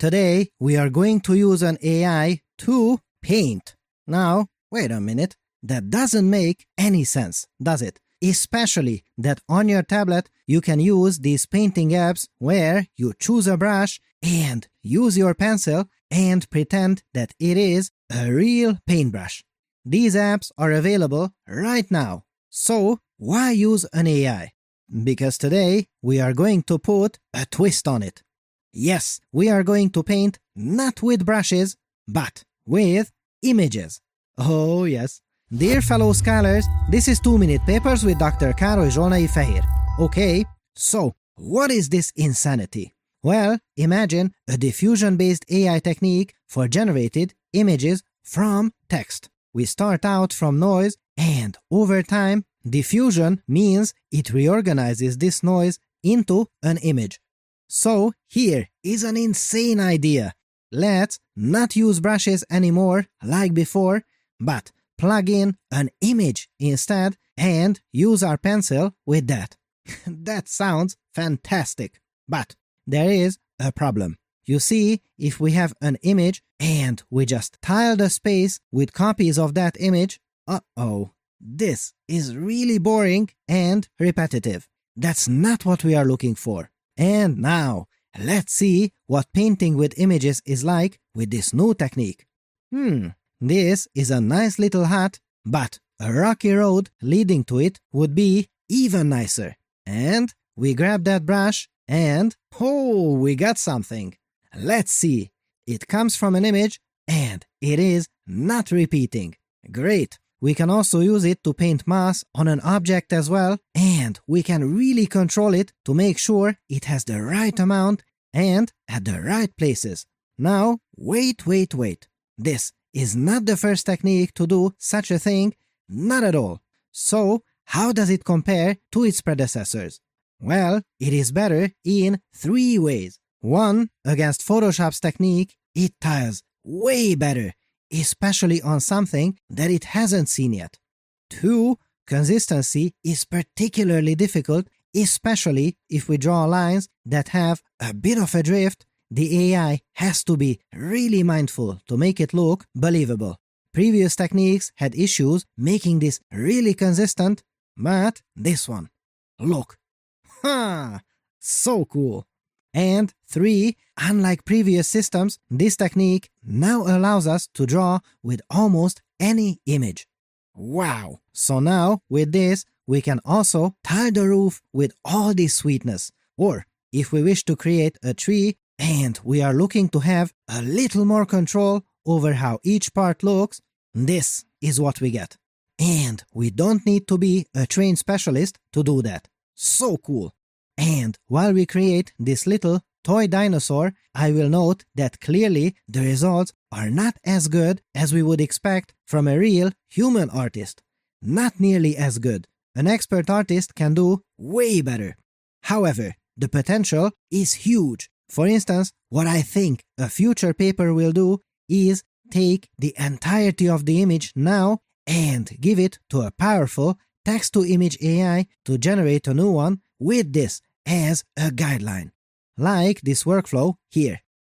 Today, we are going to use an AI to paint. Now, wait a minute. That doesn't make any sense, does it? Especially that on your tablet, you can use these painting apps where you choose a brush and use your pencil and pretend that it is a real paintbrush. These apps are available right now. So, why use an AI? Because today, we are going to put a twist on it. Yes, we are going to paint not with brushes, but with images. Oh yes. Dear fellow scholars, this is 2-Minute Papers with Dr. Károly Zsolnai Fehér. Okay, so what is this insanity? Well, imagine a diffusion-based AI technique for generated images from text. We start out from noise, and over time, diffusion means it reorganizes this noise into an image. So, here is an insane idea. Let's not use brushes anymore like before, but plug in an image instead and use our pencil with that. That sounds fantastic. But there is a problem. You see, if we have an image and we just tile the space with copies of that image, this is really boring and repetitive. That's not what we are looking for. And now, let's see what painting with images is like with this new technique. This is a nice little hut, but a rocky road leading to it would be even nicer. And we grab that brush and, we got something. Let's see. It comes from an image and it is not repeating. Great. We can also use it to paint mass on an object as well, and we can really control it to make sure it has the right amount and at the right places. Now, wait. This is not the first technique to do such a thing, not at all. So, how does it compare to its predecessors? Well, it is better in 3 ways. 1, against Photoshop's technique, it tiles way better, especially on something that it hasn't seen yet. 2, consistency is particularly difficult, especially if we draw lines that have a bit of a drift. The AI has to be really mindful to make it look believable. Previous techniques had issues making this really consistent, but this one, look. So cool. And 3, unlike previous systems, this technique now allows us to draw with almost any image. Wow! So now, with this, we can also tile the roof with all this sweetness. Or, if we wish to create a tree and we are looking to have a little more control over how each part looks, this is what we get. And we don't need to be a trained specialist to do that. So cool! And while we create this little toy dinosaur, I will note that clearly the results are not as good as we would expect from a real human artist. Not nearly as good. An expert artist can do way better. However, the potential is huge. For instance, what I think a future paper will do is take the entirety of the image now and give it to a powerful text-to-image AI to generate a new one with this as a guideline, like this workflow here.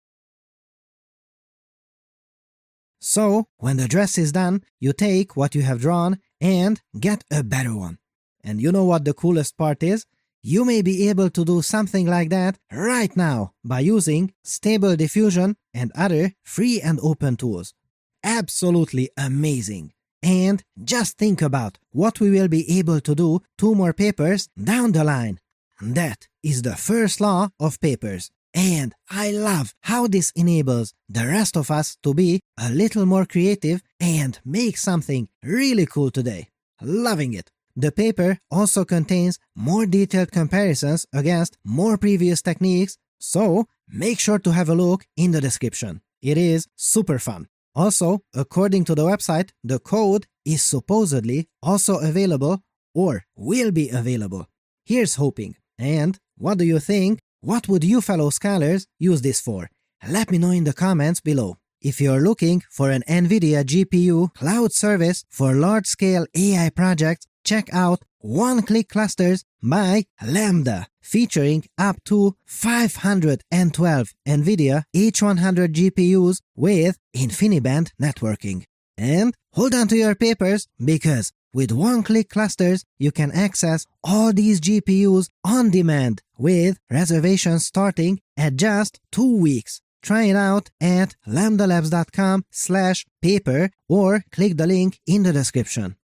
So, when the dress is done, you take what you have drawn and get a better one. And you know what the coolest part is? You may be able to do something like that right now by using Stable Diffusion and other free and open tools. Absolutely amazing. And just think about what we will be able to do 2 more papers down the line. That is the first law of papers. And I love how this enables the rest of us to be a little more creative and make something really cool today. Loving it. The paper also contains more detailed comparisons against more previous techniques, so make sure to have a look in the description. It is super fun. Also, according to the website, the code is supposedly also available or will be available. Here's hoping. And what do you think? What would you fellow scholars use this for? Let me know in the comments below. If you're looking for an NVIDIA GPU cloud service for large-scale AI projects, check out one-click clusters by Lambda, featuring up to 512 NVIDIA H100 GPUs with InfiniBand networking. And hold on to your papers, because with one-click clusters, you can access all these GPUs on demand with reservations starting at just 2 weeks. Try it out at lambdalabs.com/paper or click the link in the description.